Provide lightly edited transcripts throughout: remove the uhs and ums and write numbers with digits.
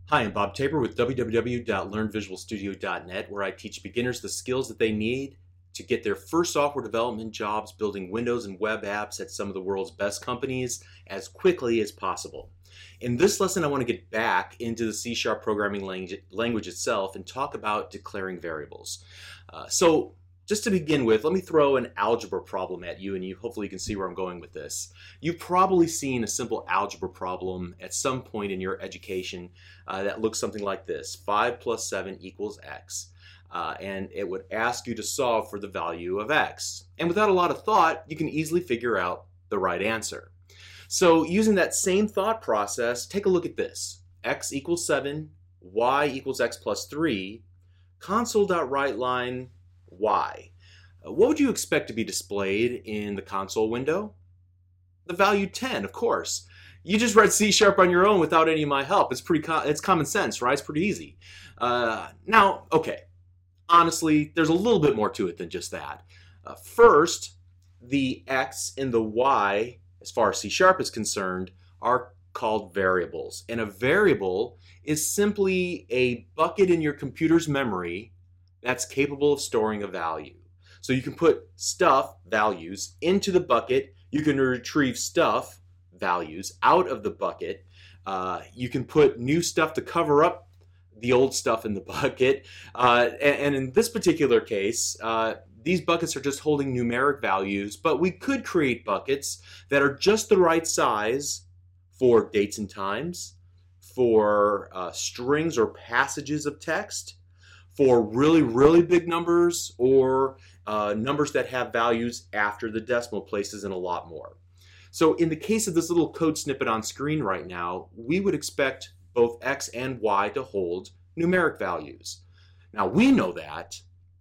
Hi, I'm Bob Tabor with www.learnvisualstudio.net, where I teach beginners the skills that they need to get their first software development jobs building Windows and web apps at some of the world's best companies as quickly as possible. In this lesson, I want to get back into the C# programming language itself and talk about declaring variables. Just to begin with, let me throw an algebra problem at you, and hopefully you can see where I'm going with this. You've probably seen a simple algebra problem at some point in your education that looks something like this. 5 plus 7 equals x. And it would ask you to solve for the value of x. And without a lot of thought, you can easily figure out the right answer. So using that same thought process, take a look at this. X equals 7, y equals x plus 3, console.writeLine y. What would you expect to be displayed in the console window? The value 10, of course. You just read C# on your own without any of my help. It's common sense, right? It's pretty easy. Okay. Honestly, there's a little bit more to it than just that. First, the x and the y, as far as C# is concerned, are called variables. And a variable is simply a bucket in your computer's memory that's capable of storing a value. So you can put stuff, values, into the bucket. You can retrieve stuff, values, out of the bucket. You can put new stuff to cover up the old stuff in the bucket. And in this particular case, these buckets are just holding numeric values, but we could create buckets that are just the right size for dates and times, for strings or passages of text, for really, really big numbers, or numbers that have values after the decimal places, and a lot more. So in the case of this little code snippet on screen right now, we would expect both x and y to hold numeric values. Now we know that,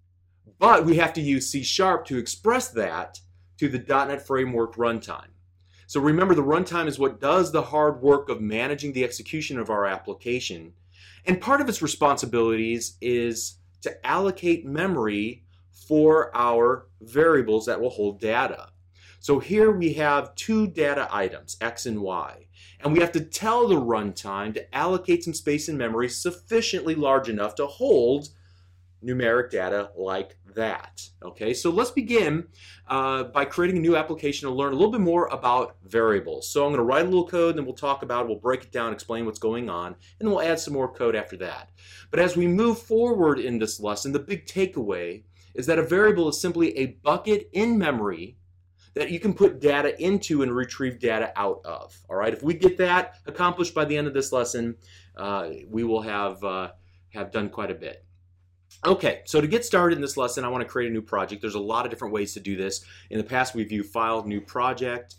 but we have to use C# to express that to the .NET Framework runtime. So remember, the runtime is what does the hard work of managing the execution of our application. And part of its responsibilities is to allocate memory for our variables that will hold data. So here we have two data items, x and y. And we have to tell the runtime to allocate some space in memory sufficiently large enough to hold numeric data like that. Okay, so let's begin by creating a new application to learn a little bit more about variables. So I'm going to write a little code, and then we'll talk about it, we'll break it down, explain what's going on, and then we'll add some more code after that. But as we move forward in this lesson, the big takeaway is that a variable is simply a bucket in memory that you can put data into and retrieve data out of. All right, if we get that accomplished by the end of this lesson, we will have done quite a bit. Okay, so to get started in this lesson, I want to create a new project. There's a lot of different ways to do this. In the past, we've used File, New Project,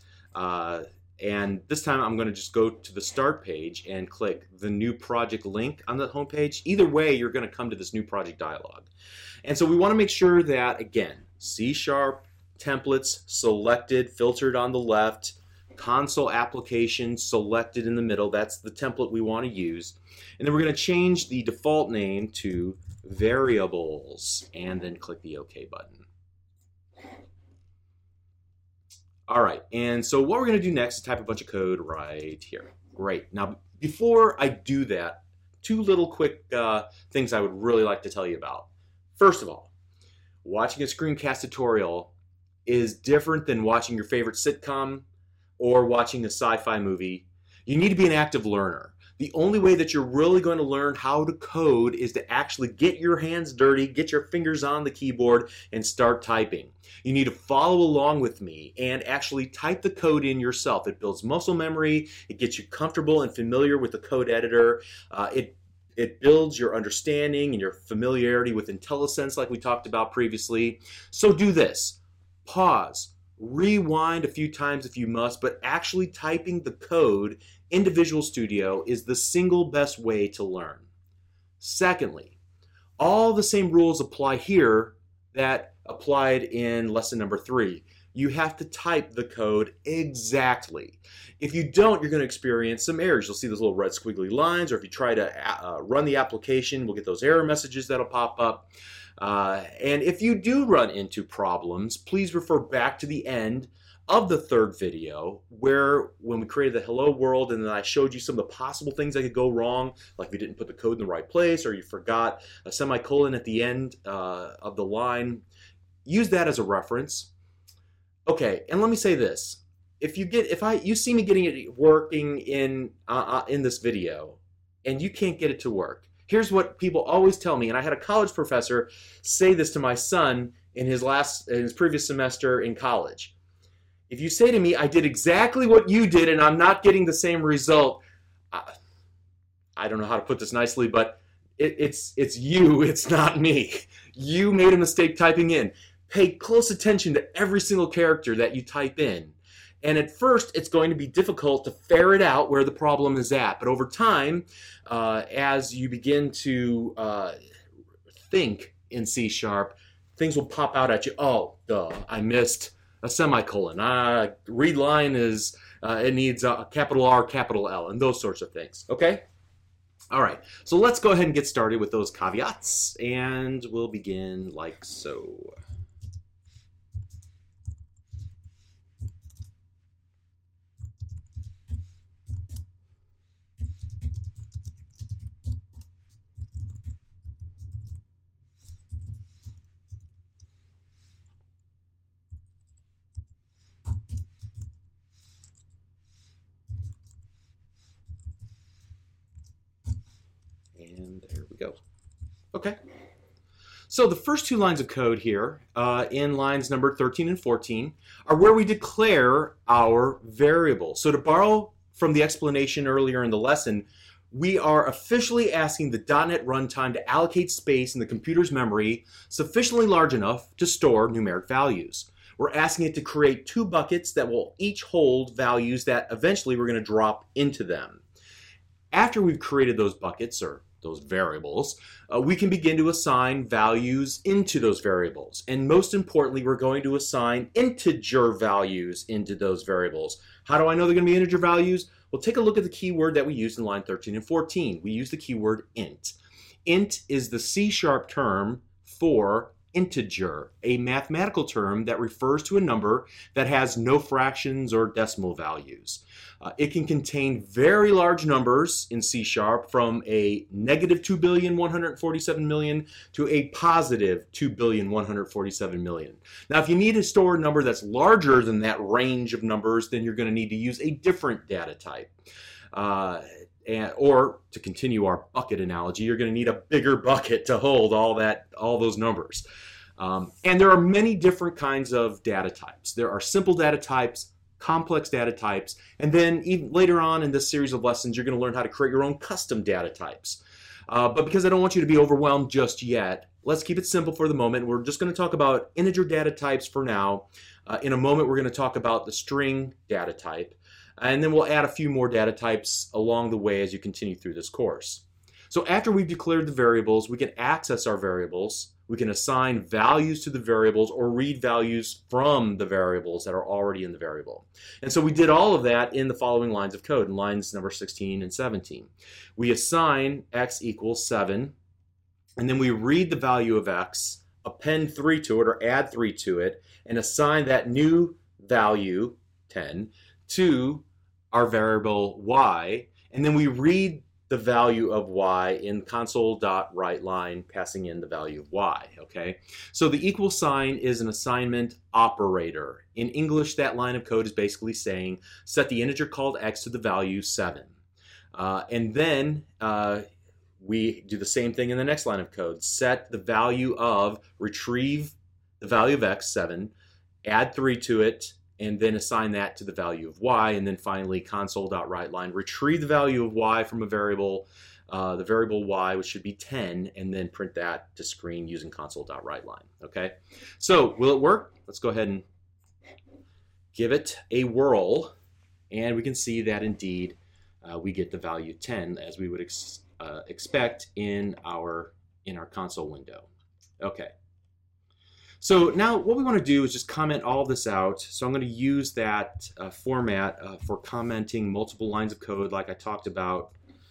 and this time I'm going to just go to the Start page and click the New Project link on the home page. Either way, you're going to come to this New Project dialog. And so we want to make sure that, again, C# templates selected, filtered on the left, console application selected in the middle. That's the template we want to use. And then we're going to change the default name to variables, and then click the OK button. All right, and so what we're going to do next is type a bunch of code right here. Great. Now, before I do that, two little quick things I would really like to tell you about. First of all, watching a screencast tutorial is different than watching your favorite sitcom or watching a sci-fi movie. You need to be an active learner. The only way that you're really going to learn how to code is to actually get your hands dirty, get your fingers on the keyboard, and start typing. You need to follow along with me and actually type the code in yourself. It builds muscle memory. It gets you comfortable and familiar with the code editor. It builds your understanding and your familiarity with IntelliSense like we talked about previously. So do this. Pause. Rewind a few times if you must, but actually typing the code into Visual Studio is the single best way to learn. Secondly, all the same rules apply here that applied in lesson number 3. You have to type the code exactly. If you don't, you're going to experience some errors. You'll see those little red squiggly lines, or if you try to run the application, we'll get those error messages that'll pop up. And if you do run into problems, please refer back to the end of the third video, where when we created the hello world and then I showed you some of the possible things that could go wrong, like we didn't put the code in the right place or you forgot a semicolon at the end of the line, use that as a reference. Okay, and let me say this. If you see me getting it working in this video and you can't get it to work, here's what people always tell me, and I had a college professor say this to my son in his previous semester in college. If you say to me, I did exactly what you did and I'm not getting the same result, I don't know how to put this nicely, but it's you, it's not me. You made a mistake typing in. Pay close attention to every single character that you type in. And at first, it's going to be difficult to ferret out where the problem is at. But over time, as you begin to think in C#, things will pop out at you. Oh, duh, I missed a semicolon. Read line is, it needs a capital R, capital L, and those sorts of things. Okay? All right, so let's go ahead and get started with those caveats. And we'll begin like so. And there we go. Okay. So the first two lines of code here, in lines number 13 and 14, are where we declare our variable. So to borrow from the explanation earlier in the lesson, we are officially asking the .NET runtime to allocate space in the computer's memory sufficiently large enough to store numeric values. We're asking it to create two buckets that will each hold values that eventually we're going to drop into them. After we've created those buckets, or those variables, we can begin to assign values into those variables. And most importantly, we're going to assign integer values into those variables. How do I know they're going to be integer values? Well, take a look at the keyword that we used in line 13 and 14. We use the keyword int. Int is the C# term for integer, a mathematical term that refers to a number that has no fractions or decimal values. It can contain very large numbers in C# from a negative 2,147,000,000 to a positive 2,147,000,000. Now, if you need to store a number that's larger than that range of numbers, then you're going to need to use a different data type. Or to continue our bucket analogy, you're going to need a bigger bucket to hold all those numbers. And there are many different kinds of data types. There are simple data types, complex data types, and then even later on in this series of lessons, you're going to learn how to create your own custom data types. But because I don't want you to be overwhelmed just yet, let's keep it simple for the moment. We're just going to talk about integer data types for now. In a moment, we're going to talk about the string data type, and then we'll add a few more data types along the way as you continue through this course. So after we've declared the variables, we can access our variables. We can assign values to the variables or read values from the variables that are already in the variable. And so we did all of that in the following lines of code, in lines number 16 and 17. We assign x equals 7, and then we read the value of x, append 3 to it or add 3 to it, and assign that new value, 10, to our variable y, and then we read the value of y in console.writeLine, passing in the value of y, okay? So the equal sign is an assignment operator. In English, that line of code is basically saying, set the integer called x to the value 7. And then we do the same thing in the next line of code. Set the value of, retrieve the value of x, 7, add 3 to it, and then assign that to the value of y, and then finally console.writeLine, retrieve the value of y from a variable, the variable y, which should be 10, and then print that to screen using console.writeLine, okay? So, will it work? Let's go ahead and give it a whirl, and we can see that indeed we get the value 10 as we would expect in our console window. Okay. So now what we want to do is just comment all of this out. So I'm going to use that format for commenting multiple lines of code like I talked about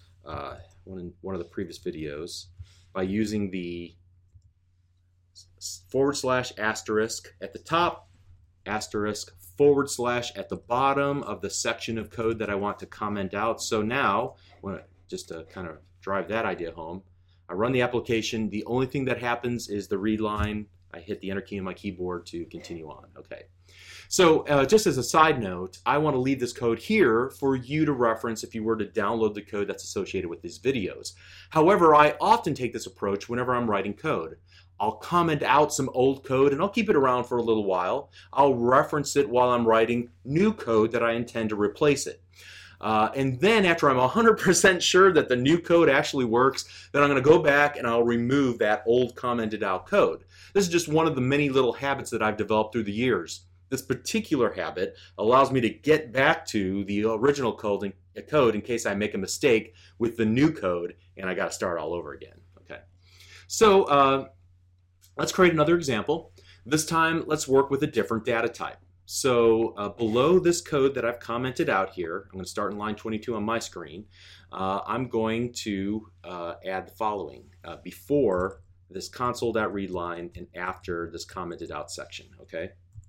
in one of the previous videos by using the / asterisk at the top, asterisk / at the bottom of the section of code that I want to comment out. So now, just to kind of drive that idea home, I run the application. The only thing that happens is the read line. I hit the enter key on my keyboard to continue on. Okay. So just as a side note, I want to leave this code here for you to reference if you were to download the code that's associated with these videos. However, I often take this approach whenever I'm writing code. I'll comment out some old code and I'll keep it around for a little while. I'll reference it while I'm writing new code that I intend to replace it. And then after I'm 100% sure that the new code actually works, then I'm going to go back and I'll remove that old commented out code. This is just one of the many little habits that I've developed through the years. This particular habit allows me to get back to the original code in case I make a mistake with the new code and I got to start all over again. Okay. So let's create another example. This time, let's work with a different data type. So below this code that I've commented out here, I'm going to start in line 22 on my screen. I'm going to add the following before this console.read line and after this commented out section. Okay.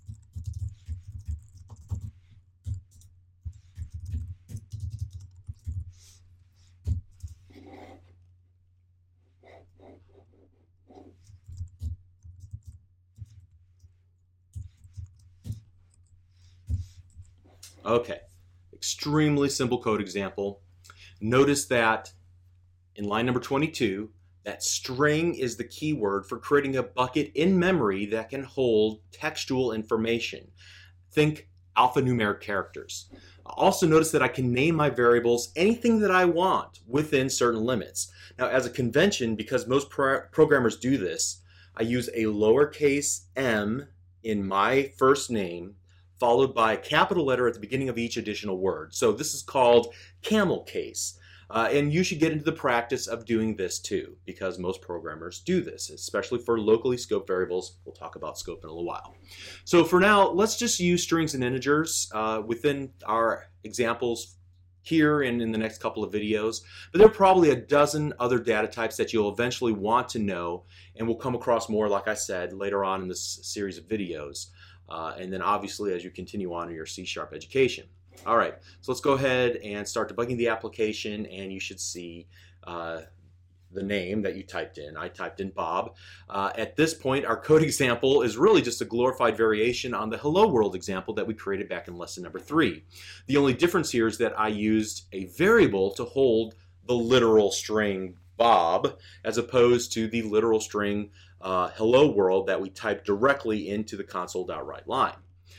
Okay, extremely simple code example. Notice that in line number 22, that string is the keyword for creating a bucket in memory that can hold textual information. Think alphanumeric characters. Also notice that I can name my variables anything that I want within certain limits. Now, as a convention, because most programmers do this, I use a lowercase m in my first name followed by a capital letter at the beginning of each additional word. So this is called camel case. And you should get into the practice of doing this too, because most programmers do this, especially for locally scoped variables. We'll talk about scope in a little while. So for now, let's just use strings and integers within our examples here and in the next couple of videos. But there are probably a dozen other data types that you'll eventually want to know, and we'll come across more, like I said, later on in this series of videos. And then obviously as you continue on in your C# education. All right, so let's go ahead and start debugging the application, and you should see the name that you typed in. I typed in Bob. At this point, our code example is really just a glorified variation on the Hello World example that we created back in lesson number 3. The only difference here is that I used a variable to hold the literal string Bob as opposed to the literal string Hello World that we typed directly into the console.write line.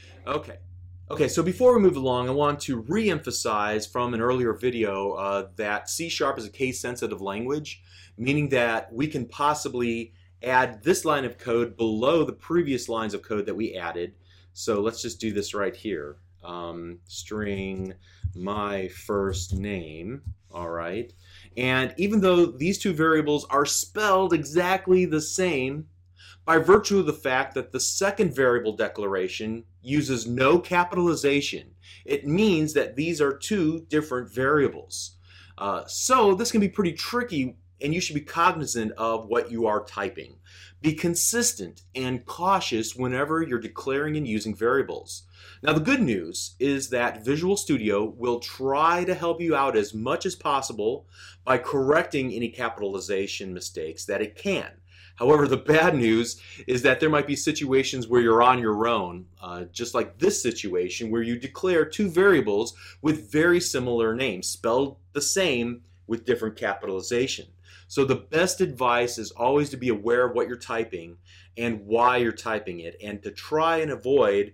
Okay, so before we move along, I want to re-emphasize from an earlier video that C# is a case-sensitive language, meaning that we can possibly add this line of code below the previous lines of code that we added. So let's just do this right here. String my first name, all right. And even though these two variables are spelled exactly the same, by virtue of the fact that the second variable declaration uses no capitalization, it means that these are two different variables. So this can be pretty tricky, and you should be cognizant of what you are typing. Be consistent and cautious whenever you're declaring and using variables. Now, the good news is that Visual Studio will try to help you out as much as possible by correcting any capitalization mistakes that it can. However, the bad news is that there might be situations where you're on your own, just like this situation where you declare two variables with very similar names, spelled the same with different capitalization. So the best advice is always to be aware of what you're typing and why you're typing it, and to try and avoid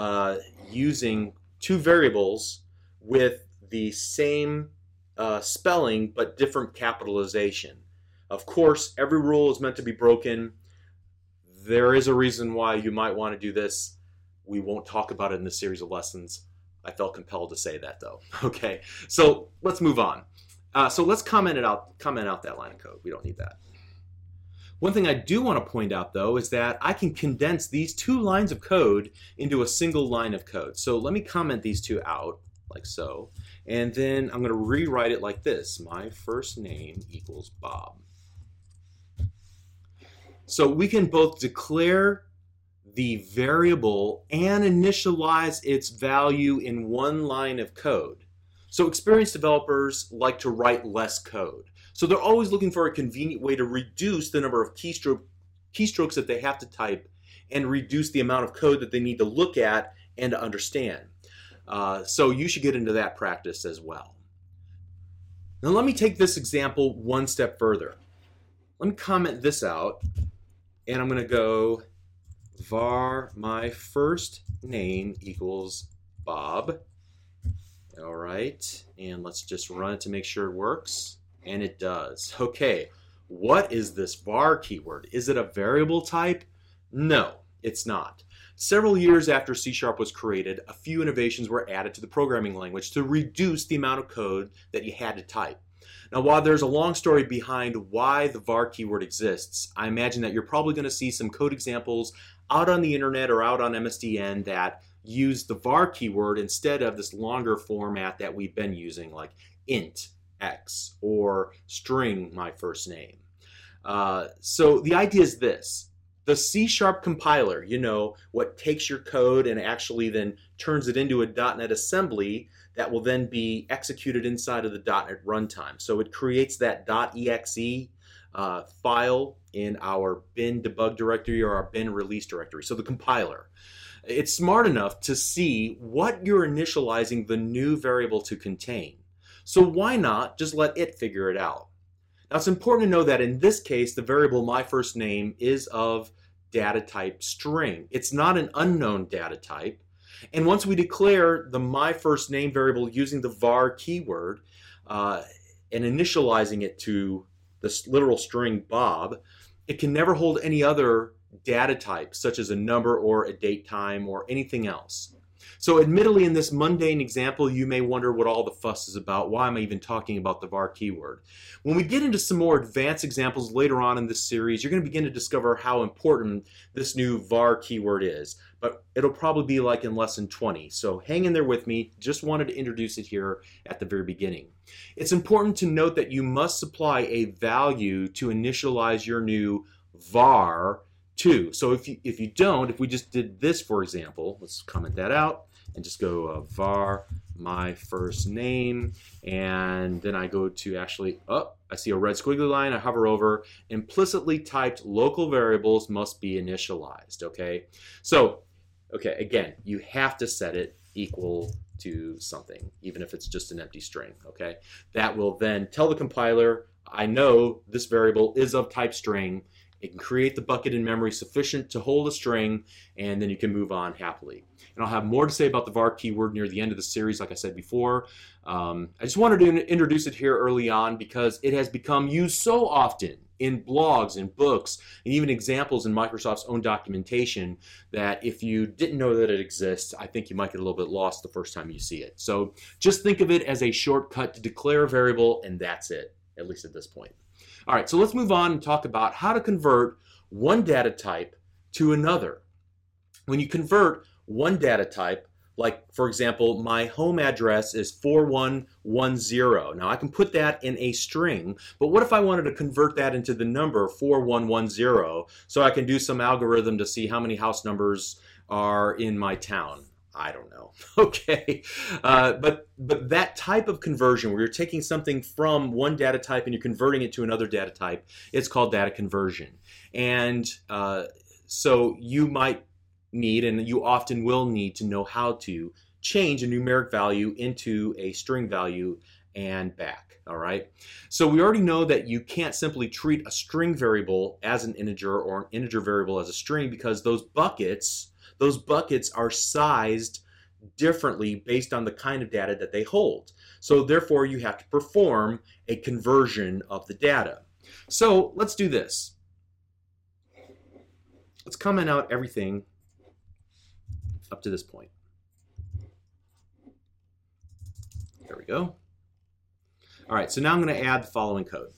using two variables with the same spelling but different capitalization. Of course, every rule is meant to be broken. There is a reason why you might want to do this. We won't talk about it in this series of lessons. I felt compelled to say that though. Okay, so let's move on. So let's comment out that line of code. We don't need that. One thing I do want to point out though is that I can condense these two lines of code into a single line of code. So let me comment these two out like so, and then I'm going to rewrite it like this: my first name equals Bob. So we can both declare the variable and initialize its value in one line of code. So experienced developers like to write less code. So they're always looking for a convenient way to reduce the number of keystrokes that they have to type and reduce the amount of code that they need to look at and to understand. So you should get into that practice as well. Now let me take this example one step further. Let me comment this out, and I'm going to go var my first name equals Bob. All right, and let's just run it to make sure it works, and it does. Okay, what is this var keyword? Is it a variable type? No, it's not. Several years after C# was created, a few innovations were added to the programming language to reduce the amount of code that you had to type. Now, while there's a long story behind why the var keyword exists, I imagine that you're probably going to see some code examples out on the internet or out on MSDN that use the var keyword instead of this longer format that we've been using, like int x or string my first name. So the idea is this. The C# compiler, what takes your code and actually then turns it into a .NET assembly that will then be executed inside of the .NET runtime. So it creates that .exe file in our bin debug directory or our bin release directory. So the compiler. It's smart enough to see what you're initializing the new variable to contain. So why not just let it figure it out? Now it's important to know that in this case, the variable my first name is of data type string. It's not an unknown data type. And once we declare the my first name variable using the var keyword and initializing it to this literal string Bob, it can never hold any other data type, such as a number or a date time or anything else. So admittedly, in this mundane example, you may wonder what all the fuss is about. Why am I even talking about the var keyword? When we get into some more advanced examples later on in this series, you're going to begin to discover how important this new var keyword is. But it'll probably be like in lesson 20. So hang in there with me. Just wanted to introduce it here at the very beginning. It's important to note that you must supply a value to initialize your new var to. So if you don't, if we just did this, for example, let's comment that out and just go var my first name, and then I go to actually, I see a red squiggly line, I hover over, implicitly typed local variables must be initialized, okay? So, again, you have to set it equal to something, even if it's just an empty string, okay? That will then tell the compiler, I know this variable is of type string. It can create the bucket in memory sufficient to hold a string, and then you can move on happily. And I'll have more to say about the var keyword near the end of the series, like I said before. I just wanted to introduce it here early on because it has become used so often in blogs and books and even examples in Microsoft's own documentation that if you didn't know that it exists, I think you might get a little bit lost the first time you see it. So just think of it as a shortcut to declare a variable, and that's it, at least at this point. All right, so let's move on and talk about how to convert one data type to another. When you convert one data type, like for example, my home address is 4110. Now I can put that in a string, but what if I wanted to convert that into the number 4110 so I can do some algorithm to see how many house numbers are in my town? I don't know. Okay, but that type of conversion where you're taking something from one data type and you're converting it to another data type, it's called data conversion. And so you might need, and you often will need, to know how to change a numeric value into a string value and back. All right. So we already know that you can't simply treat a string variable as an integer or an integer variable as a string because those buckets are sized differently based on the kind of data that they hold. So therefore, you have to perform a conversion of the data. So let's do this. Let's comment out everything up to this point. There we go. All right, so now I'm going to add the following code.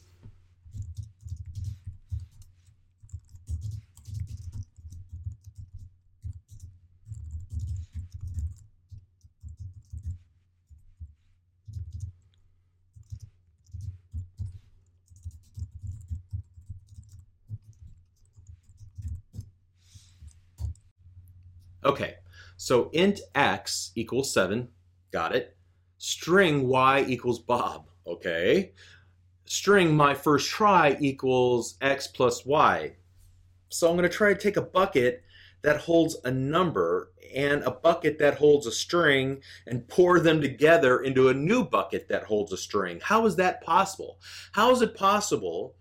Okay, so int x equals 7, got it. String y equals Bob, okay. String my first try equals x plus y. So I'm going to try to take a bucket that holds a number and a bucket that holds a string and pour them together into a new bucket that holds a string. How is that possible? How is it possible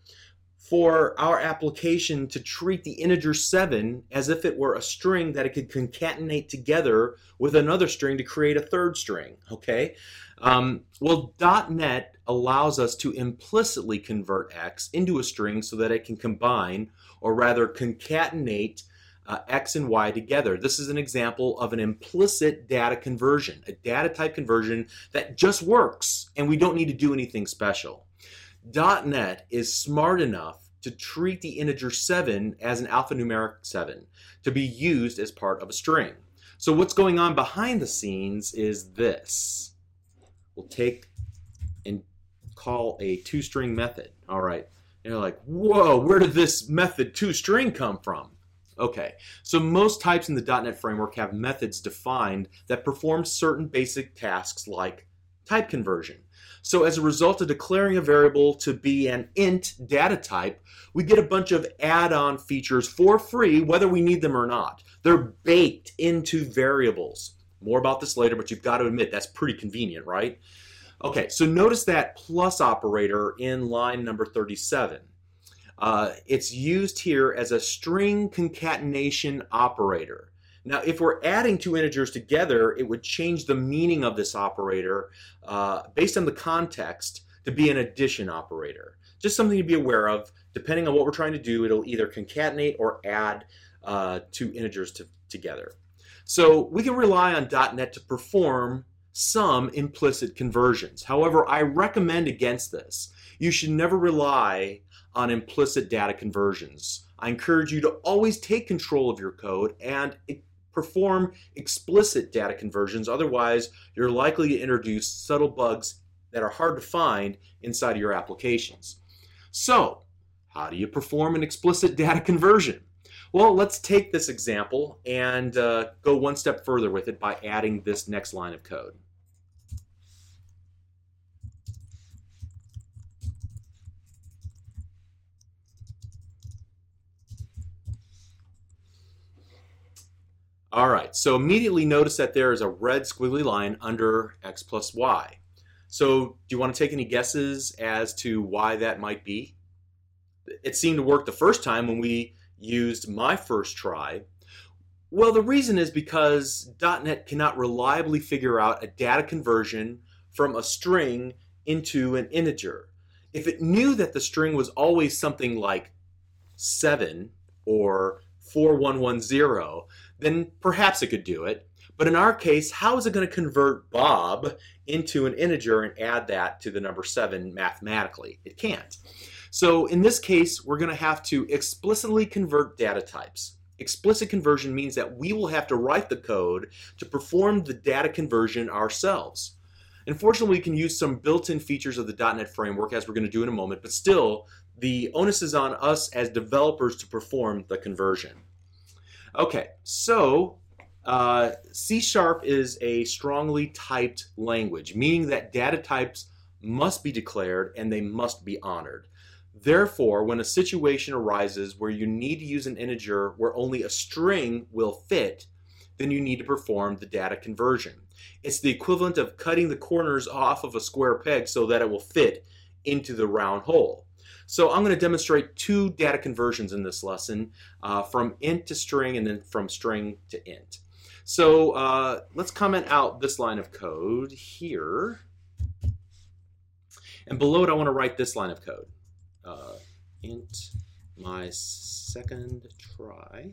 for our application to treat the integer 7 as if it were a string that it could concatenate together with another string to create a third string? Okay. Well, .NET allows us to implicitly convert x into a string so that it can combine, or rather concatenate, x and y together. This is an example of an implicit data conversion, a data type conversion that just works and we don't need to do anything special. .NET is smart enough to treat the integer 7 as an alphanumeric 7 to be used as part of a string. So what's going on behind the scenes is this. We'll take and call a toString method. All right. And you're like, whoa, where did this method toString come from? Okay, so most types in the .NET framework have methods defined that perform certain basic tasks like type conversion. So as a result of declaring a variable to be an int data type, we get a bunch of add-on features for free, whether we need them or not. They're baked into variables. More about this later, but you've got to admit that's pretty convenient, right? Okay, so notice that plus operator in line number 37. It's used here as a string concatenation operator. Now, if we're adding two integers together, it would change the meaning of this operator based on the context to be an addition operator. Just something to be aware of. Depending on what we're trying to do, it'll either concatenate or add two integers together. So we can rely on .NET to perform some implicit conversions. However, I recommend against this. You should never rely on implicit data conversions. I encourage you to always take control of your code and perform explicit data conversions. Otherwise, you're likely to introduce subtle bugs that are hard to find inside of your applications. So, how do you perform an explicit data conversion? Well, let's take this example and go one step further with it by adding this next line of code. All right, so immediately notice that there is a red squiggly line under x plus y. So do you want to take any guesses as to why that might be? It seemed to work the first time when we used my first try. Well, the reason is because .NET cannot reliably figure out a data conversion from a string into an integer. If it knew that the string was always something like 7 or 4110, then perhaps it could do it. But in our case, how is it going to convert Bob into an integer and add that to the number 7 mathematically? It can't. So in this case, we're going to have to explicitly convert data types. Explicit conversion means that we will have to write the code to perform the data conversion ourselves. Unfortunately, we can use some built-in features of the .NET framework, as we're going to do in a moment, but still, the onus is on us as developers to perform the conversion. Okay, so C# is a strongly typed language, meaning that data types must be declared and they must be honored. Therefore, when a situation arises where you need to use an integer where only a string will fit, then you need to perform the data conversion. It's the equivalent of cutting the corners off of a square peg so that it will fit into the round hole. So I'm going to demonstrate two data conversions in this lesson, from int to string and then from string to int. So let's comment out this line of code here. And below it, I want to write this line of code. Int my second try.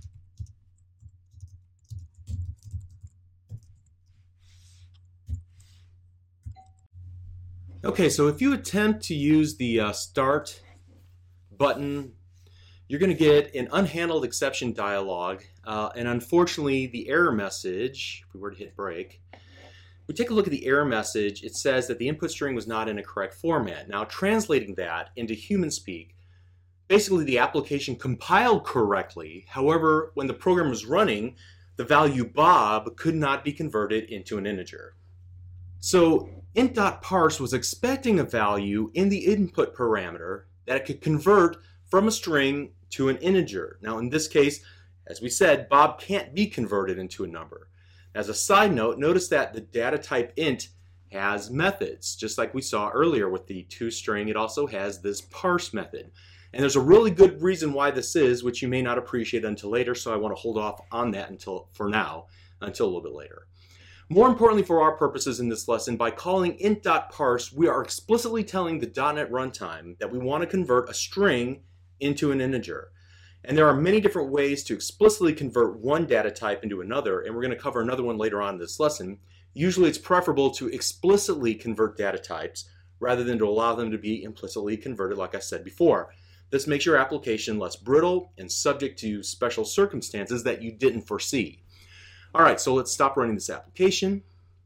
Okay, so if you attempt to use the start button, you're going to get an unhandled exception dialog, and unfortunately the error message, if we were to hit break, we take a look at the error message. It says that the input string was not in a correct format. Now, translating that into human speak, basically the application compiled correctly. However, when the program was running, the value Bob could not be converted into an integer. So int.parse was expecting a value in the input parameter that it could convert from a string to an integer. Now in this case, as we said, Bob can't be converted into a number. As a side note, notice that the data type int has methods. Just like we saw earlier with the toString, it also has this parse method. And there's a really good reason why this is, which you may not appreciate until later, so I want to hold off on that until a little bit later. More importantly for our purposes in this lesson, by calling int.parse, we are explicitly telling the .NET runtime that we want to convert a string into an integer. And there are many different ways to explicitly convert one data type into another, and we're going to cover another one later on in this lesson. Usually it's preferable to explicitly convert data types rather than to allow them to be implicitly converted, like I said before. This makes your application less brittle and subject to special circumstances that you didn't foresee. All right, so let's stop running this application.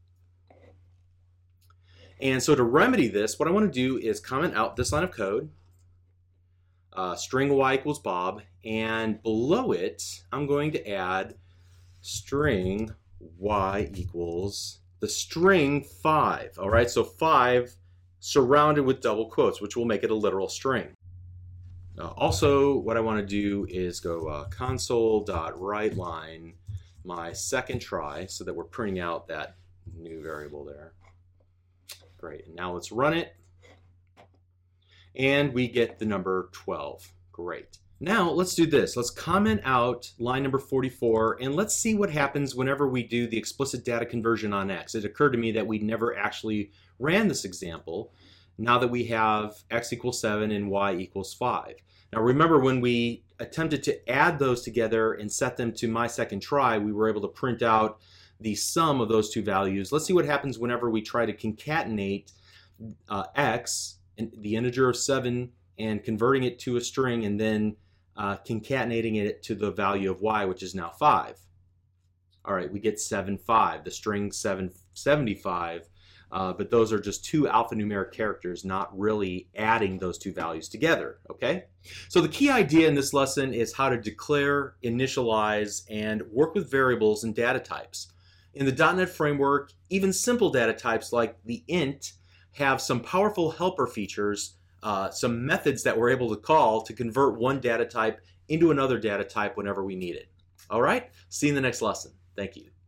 And so to remedy this, what I want to do is comment out this line of code, string y equals Bob, and below it, I'm going to add string y equals the string 5. All right, so 5 surrounded with double quotes, which will make it a literal string. Also, what I want to do is go console.writeLine my second try so that we're printing out that new variable there. Great, and now let's run it. And we get the number 12. Great. Now let's do this. Let's comment out line number 44 and let's see what happens whenever we do the explicit data conversion on X. It occurred to me that we never actually ran this example now that we have X equals 7 and Y equals 5. Now remember, when we attempted to add those together and set them to my second try, we were able to print out the sum of those two values. Let's see what happens whenever we try to concatenate X, the integer of 7, and converting it to a string, and then concatenating it to the value of Y, which is now 5. All right, we get 75, the string 775. But those are just two alphanumeric characters, not really adding those two values together, okay? So the key idea in this lesson is how to declare, initialize, and work with variables and data types. In the .NET framework, even simple data types like the int have some powerful helper features, some methods that we're able to call to convert one data type into another data type whenever we need it. All right, see you in the next lesson. Thank you.